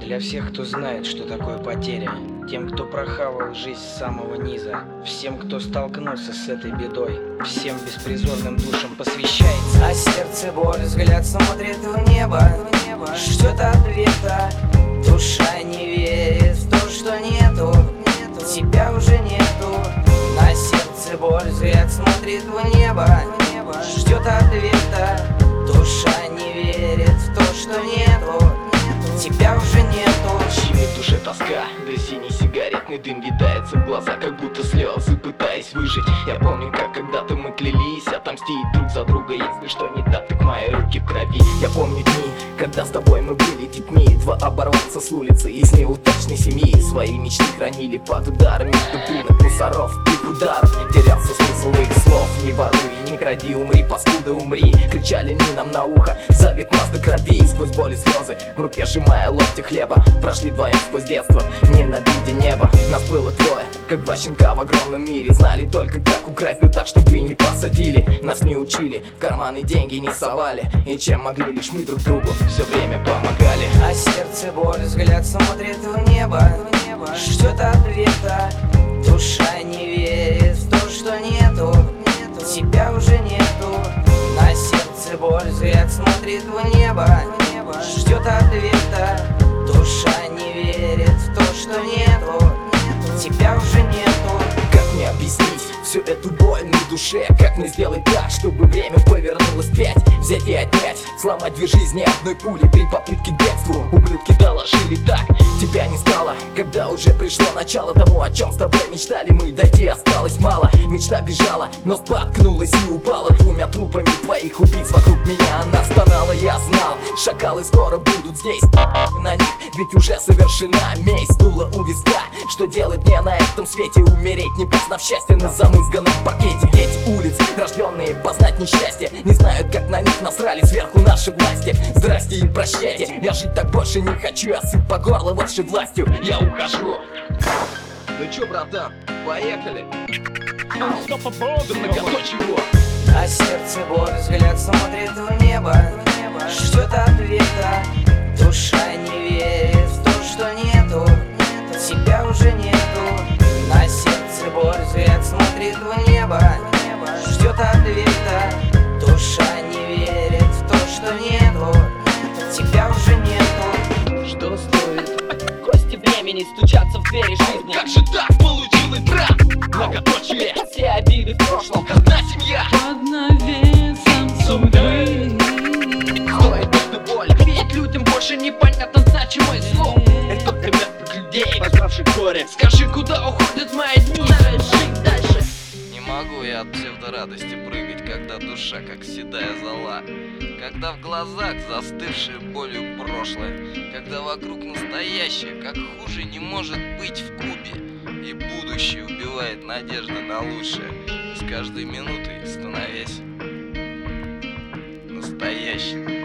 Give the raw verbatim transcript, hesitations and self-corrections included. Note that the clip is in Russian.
Для всех, кто знает, что такое потеря, тем, кто прохавал жизнь с самого низа, всем, кто столкнулся с этой бедой, всем беспризорным душам посвящается. А сердце боль, взгляд смотрит в небо, ждет ответа. Душа не верит в то, что нету, тебя уже нету. На сердце боль, взгляд смотрит в небо, ждет ответа. Душа не верит в то, что нету, тебя уже нету. Щемит в душе тоска, да синий сигаретный дым витается в глаза, как будто слезы, пытаясь выжить. Я помню, как когда-то мы клялись отомстить друг за друга, если что не так, так мои руки в крови. Я помню дни, когда с тобой мы были детьми, два оборванца с улицы из неудачной семьи. Свои мечты хранили под ударами дубинок, мусоров и ударов. Терялся смысл их слов: не воруй, не кради, умри, паскуда, умри. Кричали они нам на ухо: зовет нас до крови. Сквозь боль и слезы, в руке сжимая локти хлеба, прошли вдвоем сквозь детство, ненавидя небо. Нас было трое, как два щенка в огромном мире. Знали только, как украсть, но так, чтобы не посадили. Нас не учили, в карманы деньги не совали, и чем могли, лишь мы друг другу все время помогали. А сердце боль, взгляд смотрит в небо, ждет ответа. Душа не верит в то, что нету, тебя уже нету. На сердце боль, взгляд смотрит в небо, ждет ответа. Душа не верит в то, что нету, тебя уже нету. Как мне объяснить всю эту боль на душе? Как мне сделать так, чтобы время повернулось вспять? Взять и отнять, сломать две жизни одной пули при попытке к бегству. Ублюдки доложили так: тебя не стало, когда уже пришло начало тому, о чем с тобой мечтали мы. Дойти осталось мало, мечта бежала, но споткнулась и упала. Двумя трупами твоих убийц вокруг меня она стонала. Я знал, шакалы скоро будут здесь, на них ведь уже совершена месть. Дуло у виска, что делает мне на этом свете умереть, не познав счастья на замызганном паркете. Дети улиц, рожденные познать несчастье, не знают, как на них насрали сверху наши власти. Здрасте и прощайте, я жить так больше не хочу, я сыт по горло вашей властью, я ухожу. Ну чё, братан, поехали? Да много чего. А сердце боль, взгляд смотрит в небо, ждет ответа. Душа не верит в то, что нету, тебя уже нету. На сердце боль, взгляд смотрит в небо, ждет ответа. Душа не верит в то, что нету, тебя уже нету. Что стоит? Кости времени стучатся в двери жизни. Как же так получилось, брат? Многоточие. Все обиды в прошлом. Одна семья. Под навесом судьбы. Стоит эта боль, ведь людям больше непонятно значимость слов. Это для мертвых людей, познавших горе. Скажи, куда уходят мои дни? Давай жить дальше. Не могу я от псевдорадости прыгать, когда душа как седая зола, когда в глазах застывшее болью прошлое, когда вокруг настоящее, как хуже не может быть в кубе, и будущее убивает надежда на лучшее, с каждой минутой становясь настоящим.